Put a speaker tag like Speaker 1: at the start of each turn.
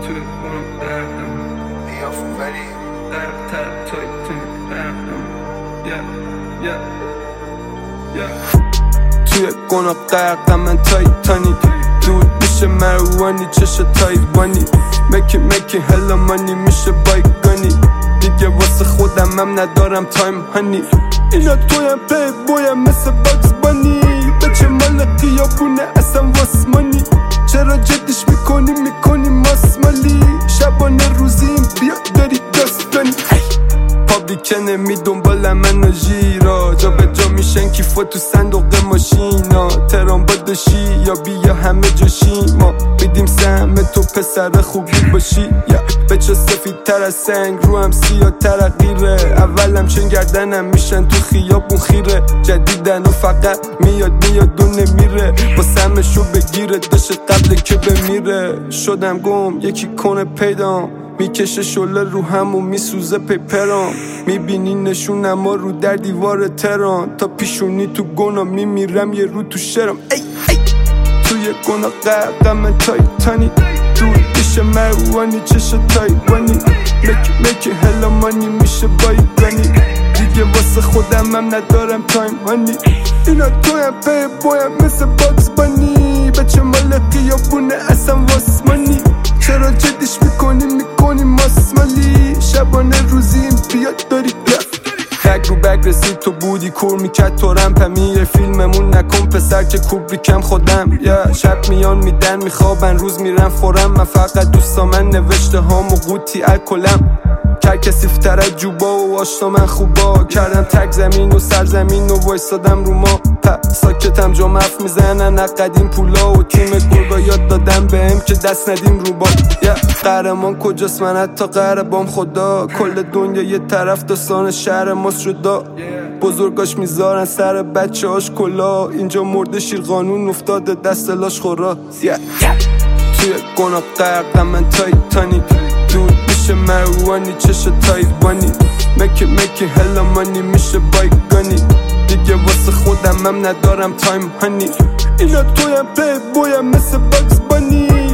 Speaker 1: توی گناه دردم درد تایتانی دردم توی گناه غرقم من تایتانی دود میشه مروانی چش تایوانی مکی هلا مانی میشه بایگانی دیگه واسه خودم هم ندارم تایم هانی اینا تویم پی بویم مثل باکس بانی بچه مال قیابونه اصلا واسمانی چرا جدیش میکنی ماسمالی شبانه روزیم بیا داری داستانی پابلیکنه می دنبال من و ژیرا جا به جا میشن کیفا تو صندوق ماشینا تهران با داشی یا بیا همه جاشی ما میدیم سهم تو پسر خوبی باشی بچه سفید تر از سنگ رو هم سیاه تر از غیره اولم چون گردنم میشن تو خیابون خیره جدیدن و فقط میاد و نمیره با سمشو بگیره داشته قبل که بمیره شدم گم یکی کنه پیدام میکشه شله رو هم و میسوزه پیپرام میبینی نشونم رو در دیوار تهران تا پیشونی تو گناه میمیرم یه رو تو شرم توی گناه غرقم من تایتانی دود میشه مروانی چش تایوانی مکی هلا مانی میشه بایگانی دیگه واسه خودم هم ندارم تایم هانی اینا تویم پی بویم مثل باکس بانی بچه مال قیابونه اصلا واسمانی چرا جدیش میکنی ماسمالی شبانه روزیم بیاد داری بگ رو بگ رسید تو بودی کور میکرد تو رمپمی فیلممون نکن پسر که کوبریکم خودم شب میان میدن میخوابن روز میرن فورم من فقط دوستا من نوشته هام و قوطی الکلم کرکسیفتر از جوبا و آشنا من خوبا کردم تک زمین و سرزمین و وایستادم رو ما ساکتم جا مف میزنن قدیم پولا و تیم گرگا یاد دادم بهم که دست ندیم رو با قهرمان کجاست من حتی قهربام خدا کل دنیا یه طرف داستان شهر ماست شدا بزرگاش میذارن سر بچه هاش کلا اینجا مرده شیر قانون افتاده دست لاش خورا توی گناه غرقم من تایتانی دود میشه مروانی چش تایوانی مکی هلا مانی میشه بایگانی دیگه واسه خودم هم ندارم تایم هانی اینا تویم پی بویم مثل باکس بانی